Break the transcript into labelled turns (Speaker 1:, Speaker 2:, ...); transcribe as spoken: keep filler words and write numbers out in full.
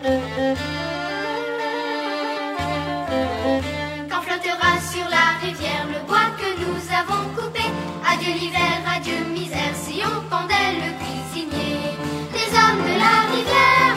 Speaker 1: Quand flottera sur la rivière le bois que nous avons coupé, adieu l'hiver, adieu misère, si on pendait le cuisinier. Les hommes de la rivière